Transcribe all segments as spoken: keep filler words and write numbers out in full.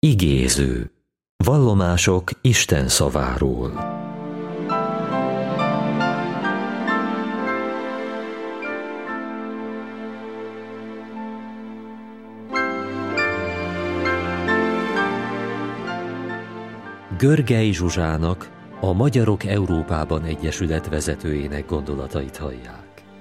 Igéző. Vallomások Isten szaváról. Görgei Zsuzsának, a Magyarok Európában Egyesület vezetőjének gondolatait hallják.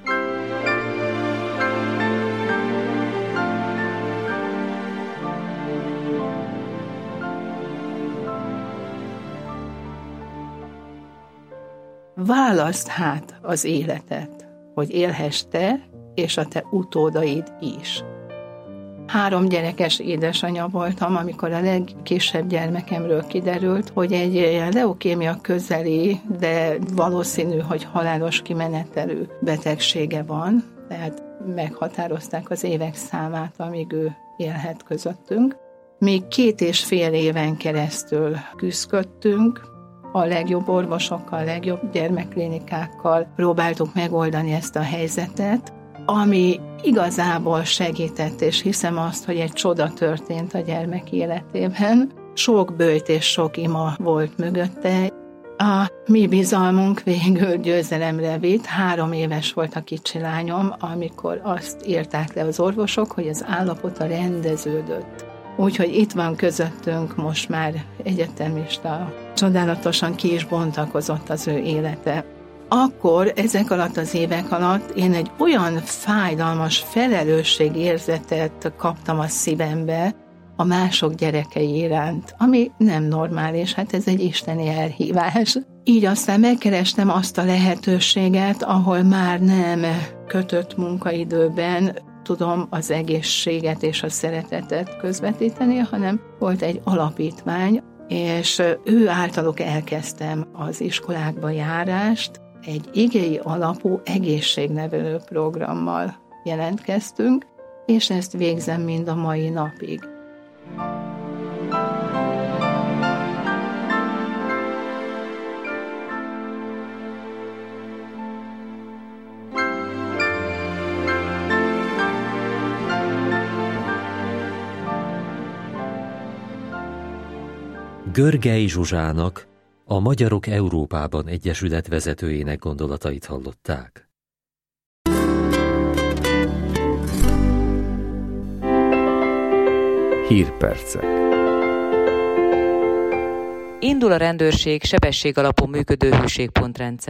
Válaszd hát az életet, hogy élhess te és a te utódaid is. Három gyerekes édesanyja voltam, amikor a legkisebb gyermekemről kiderült, hogy egy leukémia közeli, de valószínű, hogy halálos kimenetelű betegsége van, tehát meghatározták az évek számát, amíg ő élhet közöttünk. Még két és fél éven keresztül küzdködtünk, a legjobb orvosokkal, a legjobb gyermekklinikákkal próbáltuk megoldani ezt a helyzetet, ami igazából segített, és hiszem azt, hogy egy csoda történt a gyermek életében. Sok böjt és sok ima volt mögötte. A mi bizalmunk végül győzelemre vitt. Három éves volt a kicsi lányom, amikor azt írták le az orvosok, hogy az állapota rendeződött. Úgyhogy itt van közöttünk most már egyetemista. Csodálatosan ki is bontakozott az ő élete. Akkor, ezek alatt az évek alatt én egy olyan fájdalmas felelősségérzetet kaptam a szívembe a mások gyerekei iránt, ami nem normális, hát ez egy isteni elhívás. Így aztán megkerestem azt a lehetőséget, ahol már nem kötött munkaidőben tudom az egészséget és a szeretetet közvetíteni, hanem volt egy alapítvány, és ő általuk elkezdtem az iskolákba járást, egy igei alapú egészségnevelő programmal jelentkeztünk, és ezt végzem mind a mai napig. Görgei Zsuzsának, a Magyarok Európában Egyesület vezetőjének gondolatait hallották. Hírpercek. Indul a rendőrség sebességalapon működő hűségpontrendszer.